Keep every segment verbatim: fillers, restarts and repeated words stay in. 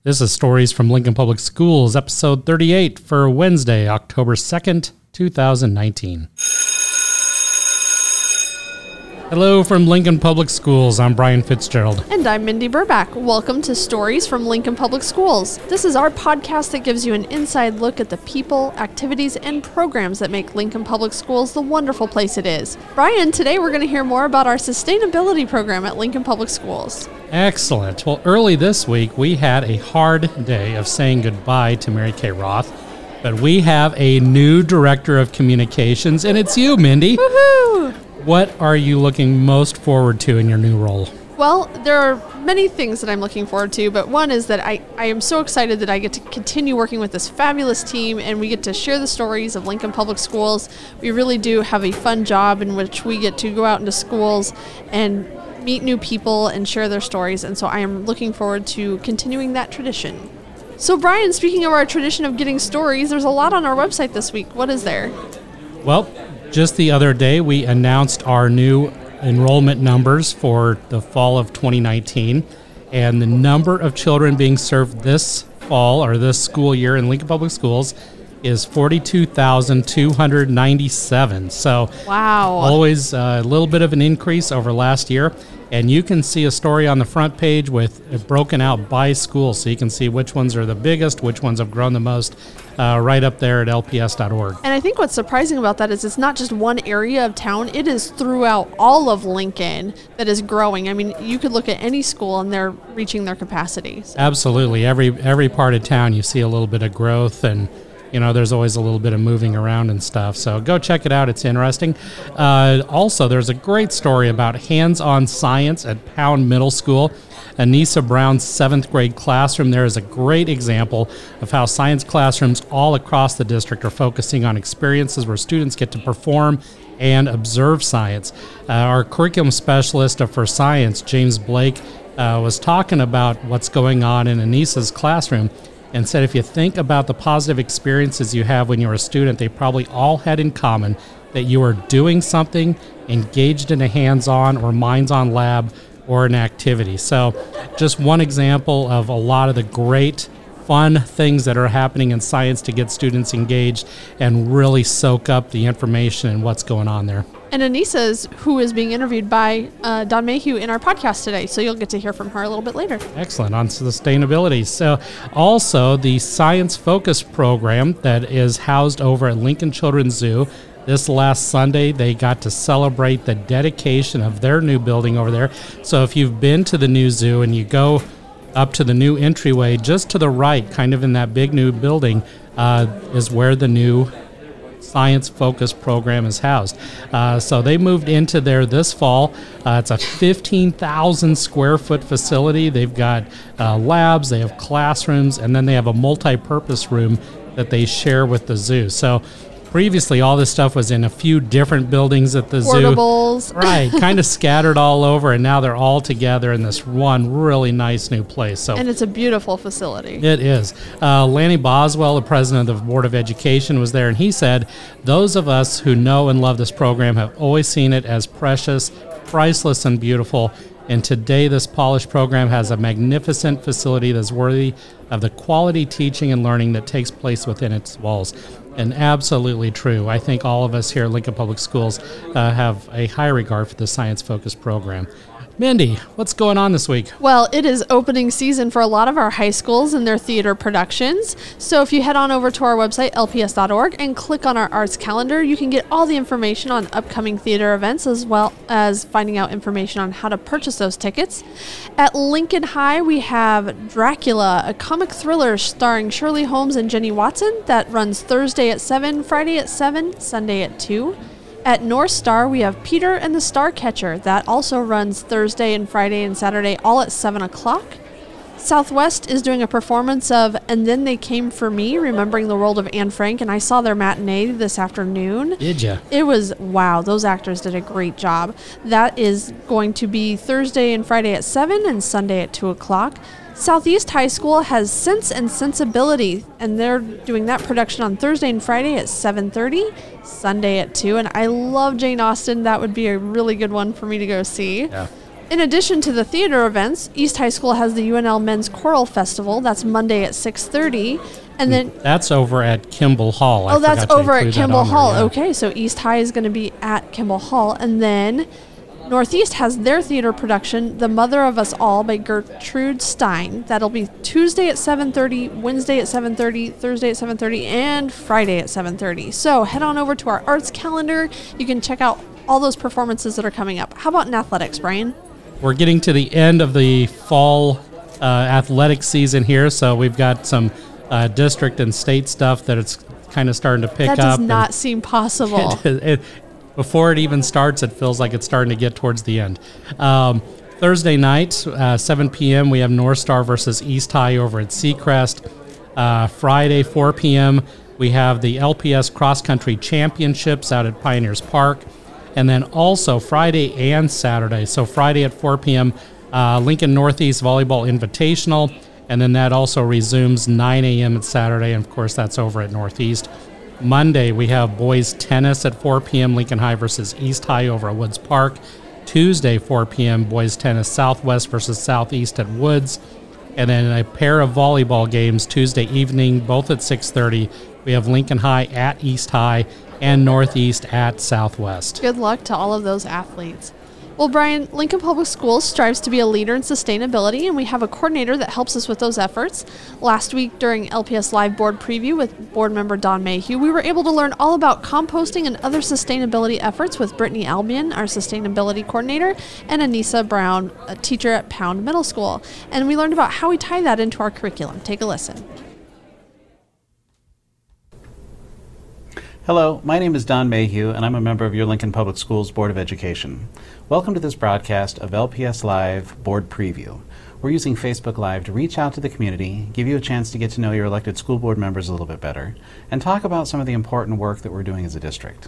This is Stories from Lincoln Public Schools, episode thirty-eight for Wednesday, October second, two thousand nineteen. Hello from Lincoln Public Schools. I'm Brian Fitzgerald. And I'm Mindy Burback. Welcome to Stories from Lincoln Public Schools. This is our podcast that gives you an inside look at the people, activities, and programs that make Lincoln Public Schools the wonderful place it is. Brian, today we're going to hear more about our sustainability program at Lincoln Public Schools. Excellent. Well, early this week, we had a hard day of saying goodbye to Mary Kay Roth, but we have a new director of communications, and it's you, Mindy. Woohoo! What are you looking most forward to in your new role? Well, there are many things that I'm looking forward to, but one is that I, I am so excited that I get to continue working with this fabulous team and we get to share the stories of Lincoln Public Schools. We really do have a fun job in which we get to go out into schools and meet new people and share their stories, and so I am looking forward to continuing that tradition. So Brian, speaking of our tradition of getting stories, there's a lot on our website this week. What is there? Well, just the other day, we announced our new enrollment numbers for the fall of twenty nineteen, and the number of children being served this fall or this school year in Lincoln Public Schools is forty-two thousand two hundred ninety-seven. So wow, always a little bit of an increase over last year. And you can see a story on the front page with it broken out by school, so you can see which ones are the biggest, which ones have grown the most, uh, right up there at L P S dot org. And I think what's surprising about that is it's not just one area of town, it is throughout all of Lincoln that is growing. I mean, you could look at any school and they're reaching their capacity. So. Absolutely. Every every part of town you see a little bit of growth, and you know, there's always a little bit of moving around and stuff. So go check it out. It's interesting. Uh, also, there's a great story about hands-on science at Pound Middle School. Anissa Brown's seventh grade classroom there is a great example of how science classrooms all across the district are focusing on experiences where students get to perform and observe science. Uh, our curriculum specialist for science, James Blake, uh, was talking about what's going on in Anissa's classroom, and said if you think about the positive experiences you have when you're a student, they probably all had in common that you are doing something, engaged in a hands-on or minds-on lab or an activity. So just one example of a lot of the great fun things that are happening in science to get students engaged and really soak up the information and what's going on there. And Anissa's, who is being interviewed by uh, Don Mayhew in our podcast today, so you'll get to hear from her a little bit later. Excellent, on sustainability. So also the Science Focus program that is housed over at Lincoln Children's Zoo. This last Sunday, they got to celebrate the dedication of their new building over there. So if you've been to the new zoo and you go up to the new entryway, just to the right, kind of in that big new building, uh, is where the new Science Focus program is housed. Uh, so they moved into there this fall. Uh, it's a fifteen thousand square foot facility. They've got uh, labs, they have classrooms, and then they have a multi-purpose room that they share with the zoo. So previously, all this stuff was in a few different buildings at the Portables. zoo. Right, kind of scattered all over, and now they're all together in this one really nice new place. So, and it's a beautiful facility. It is. Uh, Lanny Boswell, the president of the Board of Education, was there, and he said, those of us who know and love this program have always seen it as precious, priceless, and beautiful. And today, this polished program has a magnificent facility that's worthy of the quality teaching and learning that takes place within its walls. And absolutely true. I think all of us here at Lincoln Public Schools uh, have a high regard for the Science Focus program. Mindy, what's going on this week? Well, it is opening season for a lot of our high schools and their theater productions. So if you head on over to our website, L P S dot org, and click on our arts calendar, you can get all the information on upcoming theater events, as well as finding out information on how to purchase those tickets. At Lincoln High, we have Dracula, a comic thriller starring Shirley Holmes and Jenny Watson that runs Thursday at seven, Friday at seven, Sunday at two. At North Star, we have Peter and the Starcatcher. That also runs Thursday and Friday and Saturday, all at seven o'clock. Southwest is doing a performance of And Then They Came For Me, remembering the world of Anne Frank, and I saw their matinee this afternoon. Did ya? It was, wow, those actors did a great job. That is going to be Thursday and Friday at seven and Sunday at two o'clock. Southeast High School has Sense and Sensibility, and they're doing that production on Thursday and Friday at seven thirty, Sunday at two, and I love Jane Austen. That would be a really good one for me to go see. Yeah. In addition to the theater events, East High School has the U N L Men's Choral Festival. That's Monday at six thirty. And then that's over at Kimball Hall. Oh, I that's over at Kimball Hall. There, yeah. Okay, so East High is going to be at Kimball Hall. And then Northeast has their theater production, The Mother of Us All by Gertrude Stein. That'll be Tuesday at seven thirty, Wednesday at seven thirty, Thursday at seven thirty, and Friday at seven thirty. So head on over to our arts calendar. You can check out all those performances that are coming up. How about in athletics, Brian? We're getting to the end of the fall uh, athletic season here, so we've got some uh, district and state stuff that it's kind of starting to pick up. That does not seem possible. It, it, before it even starts, it feels like it's starting to get towards the end. Um, Thursday night, uh, seven p.m., we have North Star versus East High over at Seacrest. Uh, Friday, four p.m., we have the L P S Cross Country Championships out at Pioneers Park. And then also Friday and Saturday. So Friday at four p.m., uh, Lincoln Northeast Volleyball Invitational. And then that also resumes nine a.m. at Saturday. And, of course, that's over at Northeast. Monday, we have boys tennis at four p.m., Lincoln High versus East High over at Woods Park. Tuesday, four p.m., boys tennis Southwest versus Southeast at Woods. And then a pair of volleyball games Tuesday evening, both at six thirty. We have Lincoln High at East High and Northeast at Southwest. Good luck to all of those athletes. Well, Brian, Lincoln Public Schools strives to be a leader in sustainability, and we have a coordinator that helps us with those efforts. Last week during L P S Live Board Preview with board member Don Mayhew, we were able to learn all about composting and other sustainability efforts with Brittany Albion, our sustainability coordinator, and Anissa Brown, a teacher at Pound Middle School. And we learned about how we tie that into our curriculum. Take a listen. Hello, my name is Don Mayhew, and I'm a member of your Lincoln Public Schools Board of Education. Welcome to this broadcast of L P S Live Board Preview. We're using Facebook Live to reach out to the community, give you a chance to get to know your elected school board members a little bit better, and talk about some of the important work that we're doing as a district.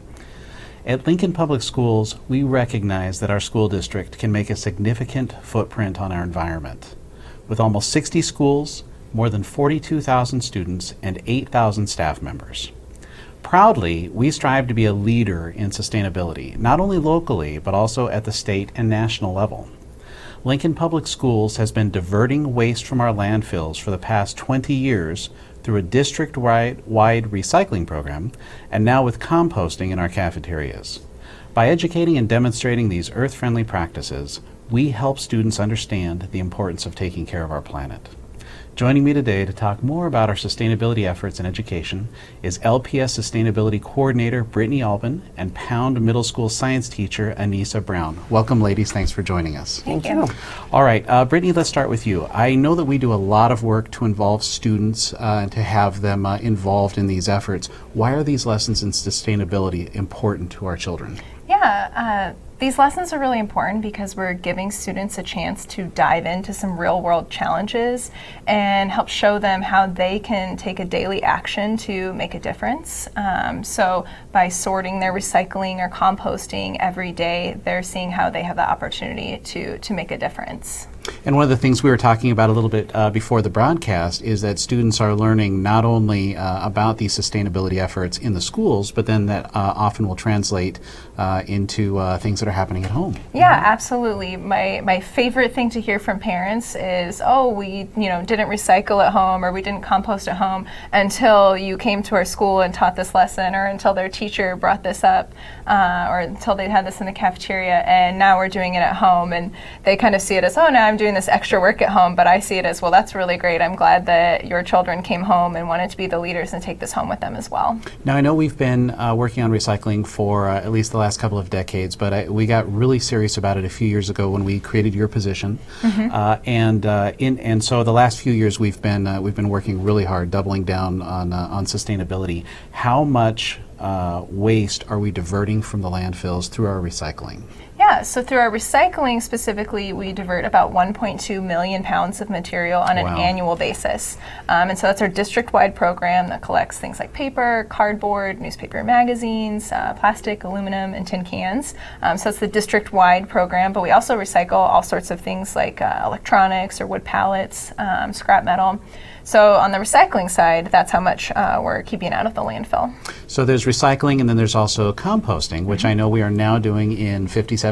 At Lincoln Public Schools, we recognize that our school district can make a significant footprint on our environment. With almost sixty schools, more than forty-two thousand students, and eight thousand staff members. Proudly, we strive to be a leader in sustainability, not only locally, but also at the state and national level. Lincoln Public Schools has been diverting waste from our landfills for the past twenty years through a district-wide wide recycling program, and now with composting in our cafeterias. By educating and demonstrating these earth-friendly practices, we help students understand the importance of taking care of our planet. Joining me today to talk more about our sustainability efforts in education is L P S Sustainability Coordinator Brittany Albin and Pound Middle School Science Teacher Anissa Brown. Welcome, ladies. Thanks for joining us. Thank you. All right, uh, Brittany, let's start with you. I know that we do a lot of work to involve students uh, and to have them uh, involved in these efforts. Why are these lessons in sustainability important to our children? Yeah, uh, these lessons are really important because we're giving students a chance to dive into some real-world challenges and help show them how they can take a daily action to make a difference. Um, so by sorting their recycling or composting every day, they're seeing how they have the opportunity to, to make a difference. And one of the things we were talking about a little bit uh, before the broadcast is that students are learning not only uh, about these sustainability efforts in the schools, but then that uh, often will translate uh, into uh, things that are happening at home. Yeah, absolutely. My my favorite thing to hear from parents is, oh, we you know didn't recycle at home or we didn't compost at home until you came to our school and taught this lesson, or until their teacher brought this up, uh, or until they had this in the cafeteria, and now we're doing it at home. And they kind of see it as, oh, now I'm doing this extra work at home, but I see it as, well, that's really great. I'm glad that your children came home and wanted to be the leaders and take this home with them as well. Now, I know we've been uh, working on recycling for uh, at least the last couple of decades, but I, we got really serious about it a few years ago when we created your position. Mm-hmm. uh, and uh, in and so the last few years we've been uh, we've been working really hard, doubling down on uh, on sustainability. How much uh, waste are we diverting from the landfills through our recycling? Yeah, so through our recycling specifically, we divert about one point two million pounds of material on an Wow. annual basis. Um, and so that's our district-wide program that collects things like paper, cardboard, newspaper and magazines, uh, plastic, aluminum, and tin cans. Um, so it's the district-wide program, but we also recycle all sorts of things like uh, electronics or wood pallets, um, scrap metal. So on the recycling side, that's how much uh, we're keeping out of the landfill. So there's recycling, and then there's also composting, which mm-hmm. I know we are now doing in fifty-seven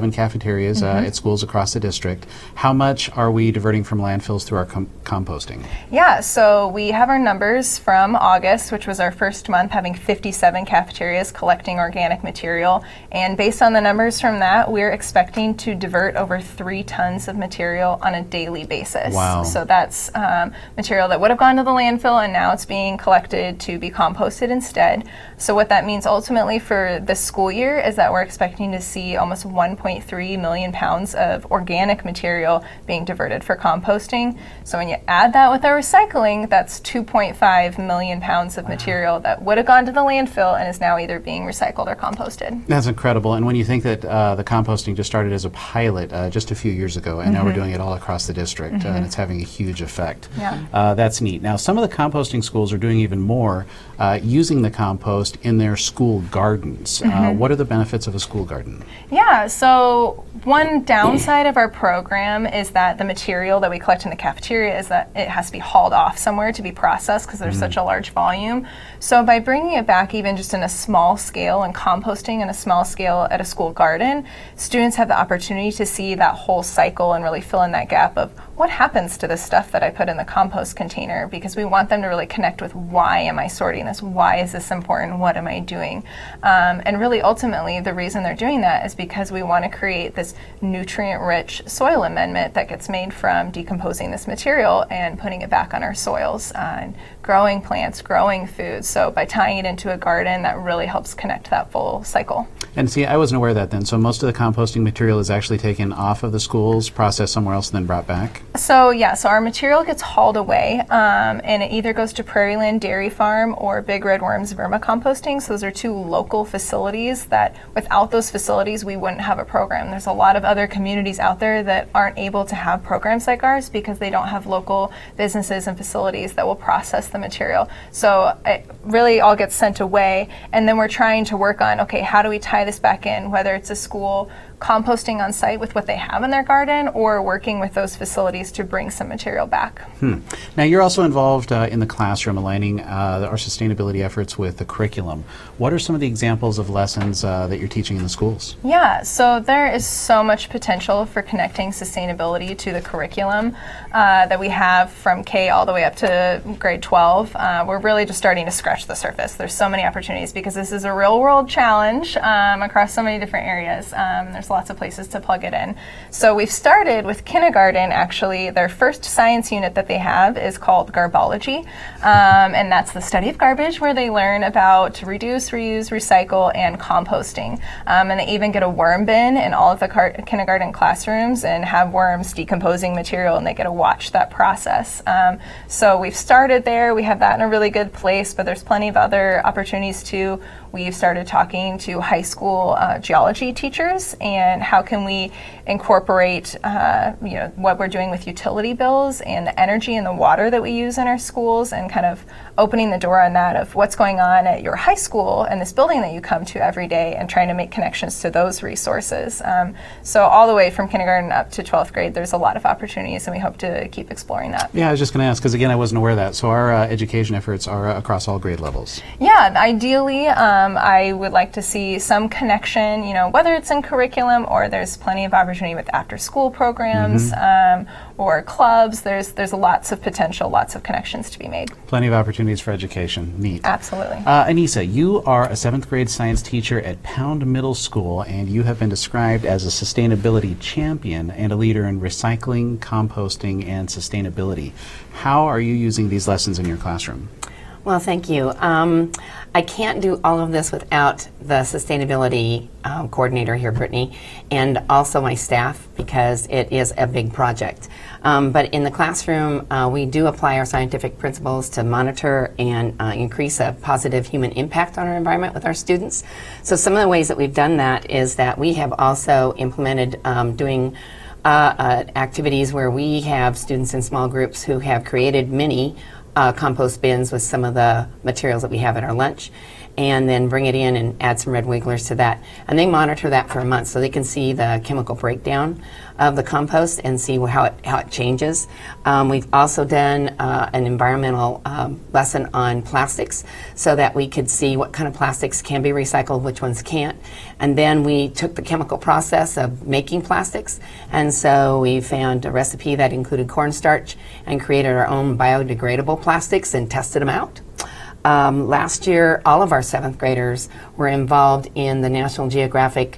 fifty-seven cafeterias Mm-hmm. uh, at schools across the district. How much are we diverting from landfills through our com- composting? Yeah, so we have our numbers from August, which was our first month, having fifty-seven cafeterias collecting organic material. And based on the numbers from that, we're expecting to divert over three tons of material on a daily basis. Wow. So that's um, material that would have gone to the landfill, and now it's being collected to be composted instead. So what that means ultimately for this school year is that we're expecting to see almost one point three million pounds of organic material being diverted for composting. So when you add that with our recycling, that's two point five million pounds of wow. material that would have gone to the landfill and is now either being recycled or composted. That's incredible. And when you think that uh, the composting just started as a pilot uh, just a few years ago, and mm-hmm. now we're doing it all across the district, mm-hmm. uh, and it's having a huge effect. Yeah. Uh, that's neat. Now, some of the composting schools are doing even more, uh, using the compost in their school gardens. Mm-hmm. Uh, what are the benefits of a school garden? Yeah, so one downside of our program is that the material that we collect in the cafeteria is that it has to be hauled off somewhere to be processed because there's mm-hmm. such a large volume. So by bringing it back even just in a small scale and composting in a small scale at a school garden, students have the opportunity to see that whole cycle and really fill in that gap of what happens to the stuff that I put in the compost container, because we want them to really connect with why am I sorting this? Why is this important? What am I doing? Um, and really ultimately the reason they're doing that is because we want to create this nutrient-rich soil amendment that gets made from decomposing this material and putting it back on our soils, uh, and growing plants, growing foods. So by tying it into a garden, that really helps connect that full cycle. And see, I wasn't aware of that then. So most of the composting material is actually taken off of the schools, processed somewhere else, and then brought back? So yeah, so our material gets hauled away, um, and it either goes to Prairieland Dairy Farm or Big Red Worms Vermicomposting. So those are two local facilities that without those facilities, we wouldn't have a program. There's a lot of other communities out there that aren't able to have programs like ours because they don't have local businesses and facilities that will process the material. So it really all gets sent away, and then we're trying to work on, okay, how do we tie this back in, whether it's a school composting on site with what they have in their garden or working with those facilities to bring some material back. Hmm. Now you're also involved uh, in the classroom aligning uh, our sustainability efforts with the curriculum. What are some of the examples of lessons uh, that you're teaching in the schools? Yeah, so there is so much potential for connecting sustainability to the curriculum uh, that we have from K all the way up to grade twelve. Uh, we're really just starting to scratch the surface. There's so many opportunities because this is a real world challenge um, across so many different areas. Um, there's lots of places to plug it in. So we've started with kindergarten, actually. Their first science unit that they have is called Garbology, um, and that's the study of garbage, where they learn about reduce, reuse, recycle, and composting. Um, and they even get a worm bin in all of the car- kindergarten classrooms and have worms decomposing material, and they get to watch that process. Um, so we've started there. We have that in a really good place, but there's plenty of other opportunities too. We've started talking to high school uh, geology teachers and how can we incorporate uh, you know, what we're doing with utility bills and the energy and the water that we use in our schools, and kind of opening the door on that of what's going on at your high school and this building that you come to every day, and trying to make connections to those resources. Um, so all the way from kindergarten up to twelfth grade, there's a lot of opportunities, and we hope to keep exploring that. Yeah, I was just going to ask, because again, I wasn't aware of that. So our uh, education efforts are uh, across all grade levels. Yeah, ideally, um, I would like to see some connection, you know, whether it's in curriculum or there's plenty of opportunity with after-school programs mm-hmm. um, or clubs. There's there's lots of potential, lots of connections to be made. Plenty of opportunities for education. Neat. Absolutely. Uh, Anissa, you are a seventh grade science teacher at Pound Middle School, and you have been described as a sustainability champion and a leader in recycling, composting, and sustainability. How are you using these lessons in your classroom? Well, thank you. Um, I can't do all of this without the sustainability um, coordinator here, Brittany, and also my staff, because it is a big project. Um, but in the classroom, uh, we do apply our scientific principles to monitor and uh, increase a positive human impact on our environment with our students. So some of the ways that we've done that is that we have also implemented um, doing uh, uh, activities where we have students in small groups who have created mini Uh, compost bins with some of the materials that we have at our lunch, and then bring it in and add some red wigglers to that. And they monitor that for a month so they can see the chemical breakdown of the compost and see how it how it changes. Um, we've also done uh, an environmental um, lesson on plastics so that we could see what kind of plastics can be recycled, which ones can't. And then we took the chemical process of making plastics, and so we found a recipe that included cornstarch and created our own biodegradable plastics and tested them out. Um, last year, all of our seventh graders were involved in the National Geographic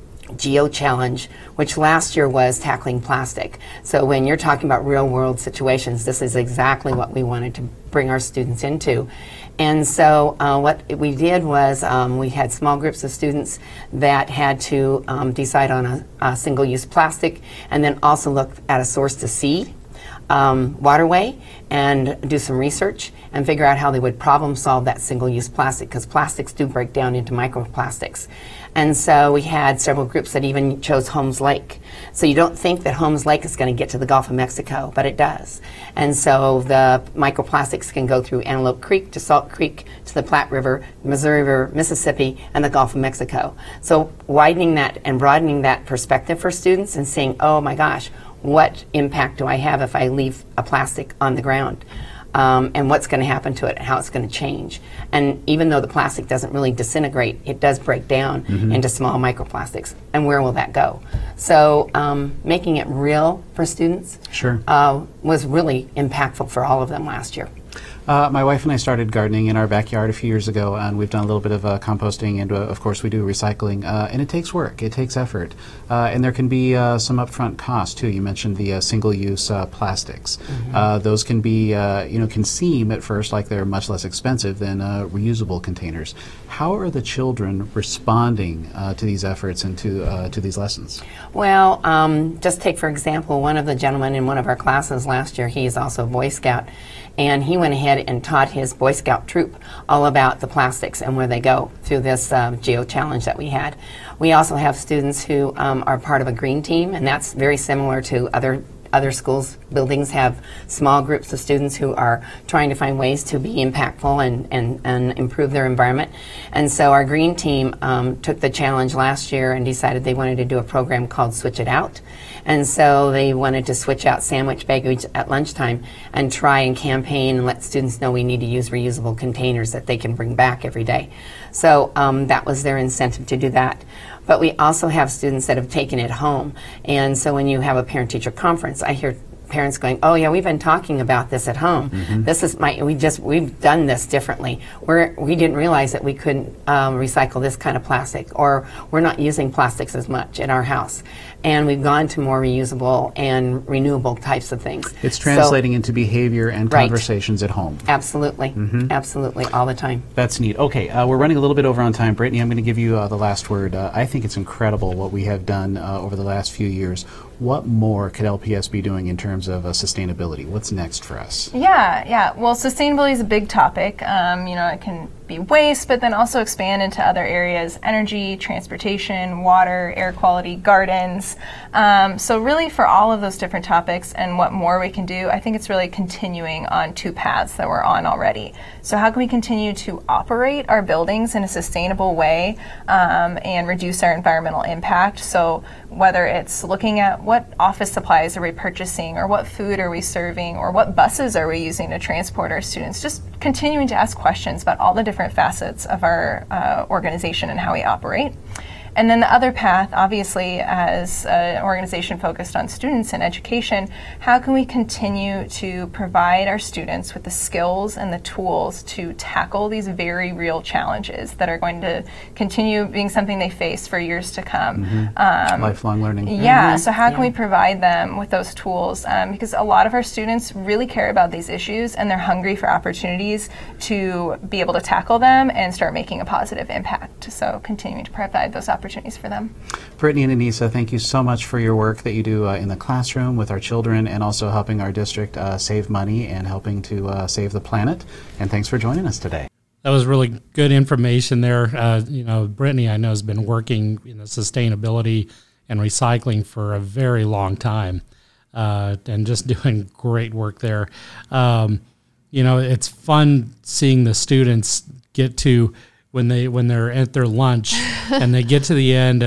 Geo Challenge, which last year was tackling plastic. So when you're talking about real world situations, this is exactly what we wanted to bring our students into. And so uh, what we did was um, we had small groups of students that had to um, decide on a, a single-use plastic and then also look at a source to seed um, waterway and do some research and figure out how they would problem solve that single-use plastic, because plastics do break down into microplastics. And so we had several groups that even chose Holmes Lake. So you don't think that Holmes Lake is going to get to the Gulf of Mexico, but it does. And so the microplastics can go through Antelope Creek to Salt Creek to the Platte River, Missouri River, Mississippi, and the Gulf of Mexico. So widening that and broadening that perspective for students and saying, oh my gosh, what impact do I have if I leave a plastic on the ground? Um, and what's going to happen to it and how it's going to change. And even though the plastic doesn't really disintegrate, it does break down mm-hmm. into small microplastics. And where will that go? So um, making it real for students sure. uh, was really impactful for all of them last year. Uh, my wife and I started gardening in our backyard a few years ago, and we've done a little bit of uh, composting, and uh, of course we do recycling, uh, and it takes work, it takes effort, uh, and there can be uh, some upfront costs too. You mentioned the uh, single-use uh, plastics. Mm-hmm. Uh, those can be, uh, you know, can seem at first like they're much less expensive than uh, reusable containers. How are the children responding uh, to these efforts and to uh, to these lessons? Well, um, just take for example, one of the gentlemen in one of our classes last year, he is also a Boy Scout, and he went ahead and taught his Boy Scout troop all about the plastics and where they go through this um, Geo Challenge that we had. We also have students who um, are part of a green team, and that's very similar to other other schools. Buildings have small groups of students who are trying to find ways to be impactful and, and, and improve their environment. And so our green team um, took the challenge last year and decided they wanted to do a program called Switch It Out. And so they wanted to switch out sandwich baggage at lunchtime and try and campaign and let students know we need to use reusable containers that they can bring back every day. So um, that was their incentive to do that. But we also have students that have taken it home. And so when you have a parent-teacher conference, I hear parents going, oh yeah, we've been talking about this at home. Mm-hmm. This is my, we just, we've done this differently. We're, we didn't realize that we couldn't um, recycle this kind of plastic, or we're not using plastics as much in our house. And we've gone to more reusable and renewable types of things. It's translating so, into behavior and right. conversations at home. Absolutely. Mm-hmm. Absolutely. All the time. That's neat. Okay, uh, we're running a little bit over on time. Brittany, I'm going to give you uh, the last word. Uh, I think it's incredible what we have done uh, over the last few years. What more could L P S be doing in terms of uh, sustainability? What's next for us? Yeah, yeah. Well, sustainability is a big topic. Um, you know, it can be waste, but then also expand into other areas: energy, transportation, water, air quality, gardens. Um, so really for all of those different topics and what more we can do, I think it's really continuing on two paths that we're on already. So how can we continue to operate our buildings in a sustainable way um, and reduce our environmental impact? So whether it's looking at what office supplies are we purchasing, or what food are we serving, or what buses are we using to transport our students, just continuing to ask questions about all the different facets of our uh, organization and how we operate. And then the other path, obviously, as an organization focused on students and education, how can we continue to provide our students with the skills and the tools to tackle these very real challenges that are going to continue being something they face for years to come? Mm-hmm. Um, Lifelong learning. Yeah, mm-hmm. so how can yeah. we provide them with those tools? Um, because a lot of our students really care about these issues, and they're hungry for opportunities to be able to tackle them and start making a positive impact. So continuing to provide those opportunities. opportunities for them. Brittany and Anissa, thank you so much for your work that you do uh, in the classroom with our children, and also helping our district uh, save money and helping to uh, save the planet. And thanks for joining us today. That was really good information there. Uh, you know, Brittany, I know, has been working in the sustainability and recycling for a very long time, uh, and just doing great work there. Um, you know, it's fun seeing the students get to when they when they're at their lunch and they get to the end and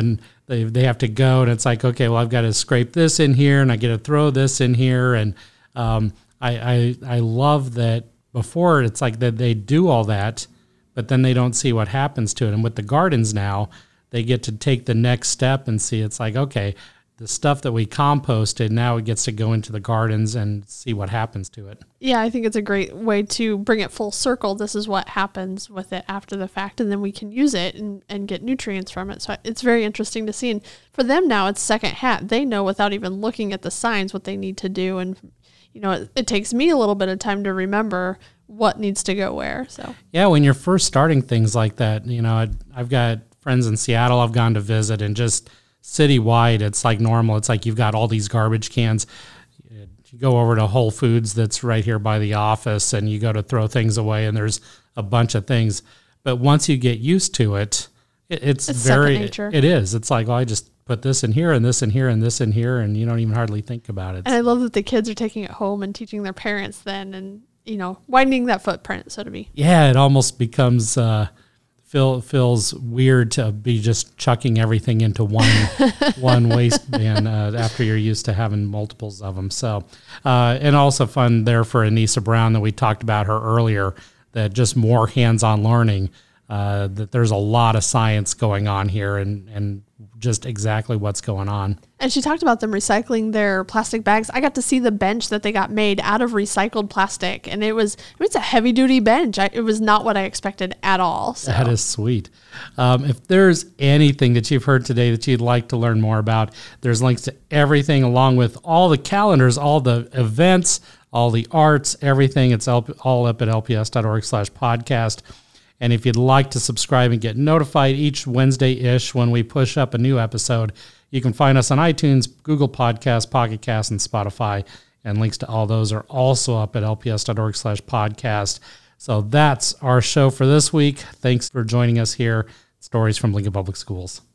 they they have to go, and it's like, okay, well, I've got to scrape this in here, and I got to throw this in here, and um, I, I I love that. Before, it's like that they do all that, but then they don't see what happens to it. And with the gardens now, they get to take the next step and see. It's like, okay, the stuff that we composted, now it gets to go into the gardens and see what happens to it. Yeah, I think it's a great way to bring it full circle. This is what happens with it after the fact, and then we can use it and, and get nutrients from it. So it's very interesting to see. And for them now, it's second hat. They know without even looking at the signs what they need to do. And, you know, it, it takes me a little bit of time to remember what needs to go where. So yeah, when you're first starting things like that, you know, I, I've got friends in Seattle I've gone to visit, and just citywide, it's like normal. It's like you've got all these garbage cans. You go over to Whole Foods that's right here by the office, and you go to throw things away, and there's a bunch of things. But once you get used to it, it it's, It's very, second nature. it is. It's like, well, I just put this in here and this in here and this in here, and you don't even hardly think about it. And I love that the kids are taking it home and teaching their parents then, and, you know, widening that footprint, so to be. Yeah, it almost becomes uh, feel feels weird to be just chucking everything into one one waste bin uh, after you're used to having multiples of them. So, uh, and also fun there for Anissa Brown that we talked about her earlier. That just more hands-on learning. Uh, that there's a lot of science going on here, and and just exactly what's going on. And she talked about them recycling their plastic bags. I got to see the bench that they got made out of recycled plastic, and it was, I mean, it's a heavy duty bench. I, it was not what I expected at all. So. That is sweet. Um, if there's anything that you've heard today that you'd like to learn more about, there's links to everything along with all the calendars, all the events, all the arts, everything. It's all up at lps.org slash podcast. And if you'd like to subscribe and get notified each Wednesday-ish when we push up a new episode, you can find us on iTunes, Google Podcasts, Pocket Casts, and Spotify. And links to all those are also up at lps.org slash podcast. So that's our show for this week. Thanks for joining us here. Stories from Lincoln Public Schools.